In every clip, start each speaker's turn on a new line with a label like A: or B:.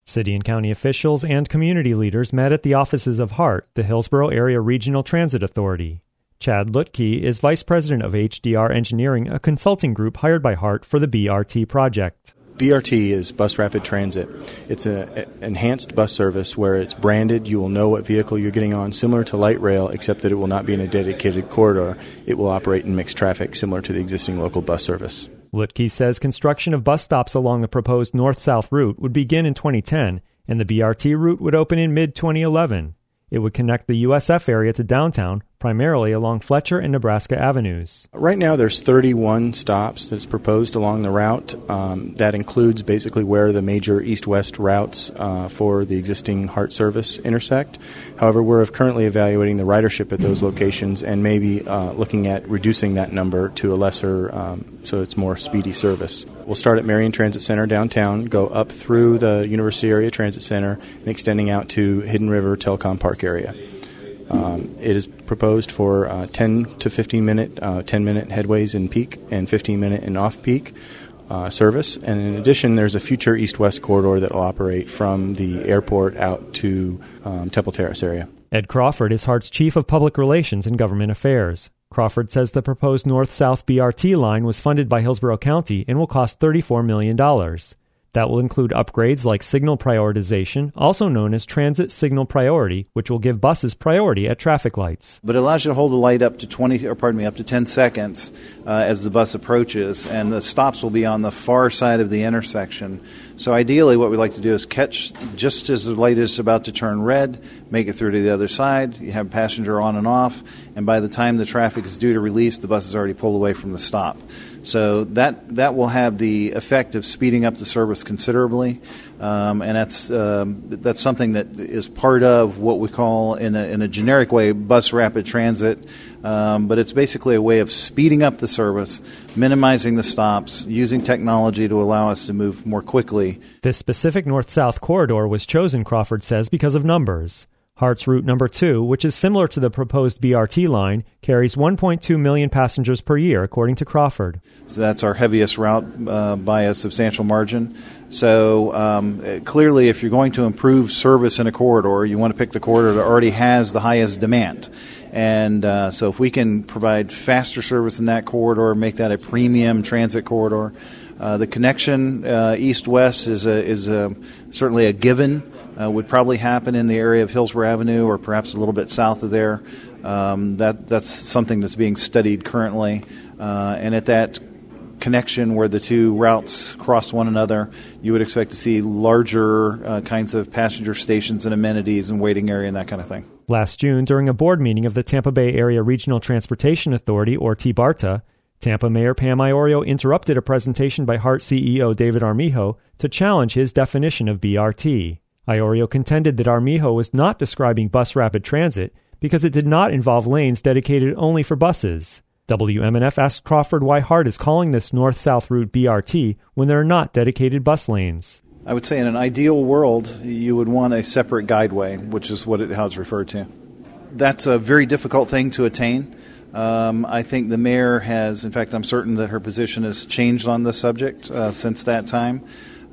A: City and county officials and community leaders met at the offices of HART, the Hillsborough Area Regional Transit Authority. Chad Lutke is vice president of HDR Engineering, a consulting group hired by HART for the BRT project.
B: BRT is Bus Rapid Transit. It's an enhanced bus service where it's branded. You will know what vehicle you're getting on, similar to light rail, except that it will not be in a dedicated corridor. It will operate in mixed traffic, similar to the existing local bus service.
A: Lutke says construction of bus stops along the proposed north-south route would begin in 2010, and the BRT route would open in mid-2011. It would connect the USF area to downtown, primarily along Fletcher and Nebraska avenues.
B: Right now there's 31 stops that's proposed along the route. That includes basically where the major east-west routes for the existing HART service intersect. However, we're currently evaluating the ridership at those locations and maybe looking at reducing that number to a lesser, so it's more speedy service. We'll start at Marion Transit Center downtown, go up through the University Area Transit Center, and extending out to Hidden River Telecom Park area. It is proposed for 10 to 15-minute, 10-minute headways in peak and 15-minute in off-peak service. And in addition, there's a future east-west corridor that will operate from the airport out to Temple Terrace area.
A: Ed Crawford is HART's Chief of Public Relations and Government Affairs. Crawford says the proposed north-south BRT line was funded by Hillsborough County and will cost $34 million. That will include upgrades like signal prioritization, also known as transit signal priority, which will give buses priority at traffic lights.
C: But it allows you to hold the light up to up to 10 seconds as the bus approaches, and the stops will be on the far side of the intersection. So ideally what we like to do is catch just as the light is about to turn red, make it through to the other side, you have passenger on and off, and by the time the traffic is due to release, the bus is already pulled away from the stop. So that will have the effect of speeding up the service considerably, and that's something that is part of what we call in a generic way bus rapid transit, but it's basically a way of speeding up the service, minimizing the stops, using technology to allow us to move more quickly.
A: This specific north-south corridor was chosen, Crawford says, because of numbers. HART's Route Number 2, which is similar to the proposed BRT line, carries 1.2 million passengers per year, according to Crawford.
C: So that's our heaviest route by a substantial margin. So clearly, if you're going to improve service in a corridor, you want to pick the corridor that already has the highest demand. And so if we can provide faster service in that corridor, make that a premium transit corridor, the connection east-west is certainly a given. Would probably happen in the area of Hillsborough Avenue or perhaps a little bit south of there. That's something that's being studied currently. And at that connection where the two routes cross one another, you would expect to see larger kinds of passenger stations and amenities and waiting area and that kind of thing.
A: Last June, during a board meeting of the Tampa Bay Area Regional Transportation Authority, or TBARTA, Tampa Mayor Pam Iorio interrupted a presentation by HART CEO David Armijo to challenge his definition of BRT. Iorio contended that Armijo was not describing bus rapid transit because it did not involve lanes dedicated only for buses. WMNF asked Crawford why HART is calling this north-south route BRT when there are not dedicated bus lanes.
C: I would say in an ideal world, you would want a separate guideway, which is how it's referred to. That's a very difficult thing to attain. I think the mayor has, in fact, I'm certain that her position has changed on this subject since that time.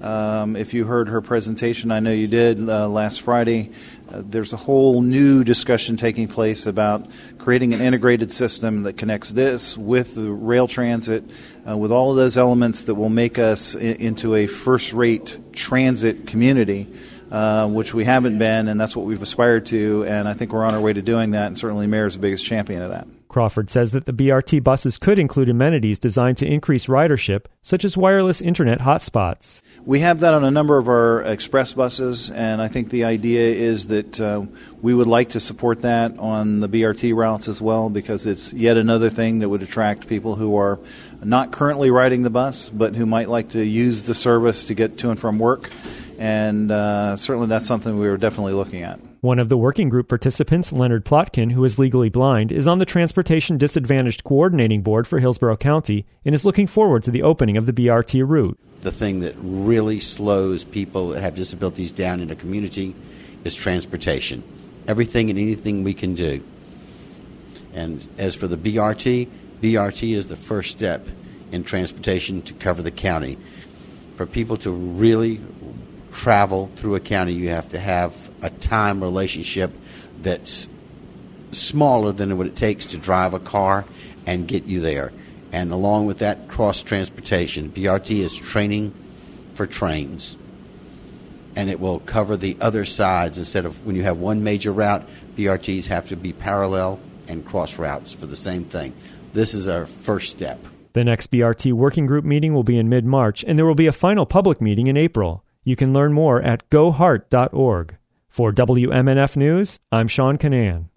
C: If you heard her presentation, I know you did last Friday, there's a whole new discussion taking place about creating an integrated system that connects this with the rail transit, with all of those elements that will make us into a first-rate transit community, which we haven't been, and that's what we've aspired to, and I think we're on our way to doing that, and certainly the mayor is the biggest champion of that.
A: Crawford says that the BRT buses could include amenities designed to increase ridership, such as wireless internet hotspots.
C: We have that on a number of our express buses, and I think the idea is that we would like to support that on the BRT routes as well, because it's yet another thing that would attract people who are not currently riding the bus, but who might like to use the service to get to and from work. And certainly that's something we were definitely looking at.
A: One of the working group participants, Leonard Plotkin, who is legally blind, is on the Transportation Disadvantaged Coordinating Board for Hillsborough County and is looking forward to the opening of the BRT route.
D: The thing that really slows people that have disabilities down in a community is transportation. Everything and anything we can do. And as for the BRT is the first step in transportation to cover the county. For people to really travel through a county, you have to have a time relationship that's smaller than what it takes to drive a car and get you there. And along with that, cross-transportation. BRT is training for trains. And it will cover the other sides. Instead of when you have one major route, BRTs have to be parallel and cross routes for the same thing. This is our first step.
A: The next BRT working group meeting will be in mid-March, and there will be a final public meeting in April. You can learn more at gohart.org. For WMNF News, I'm Sean Canan.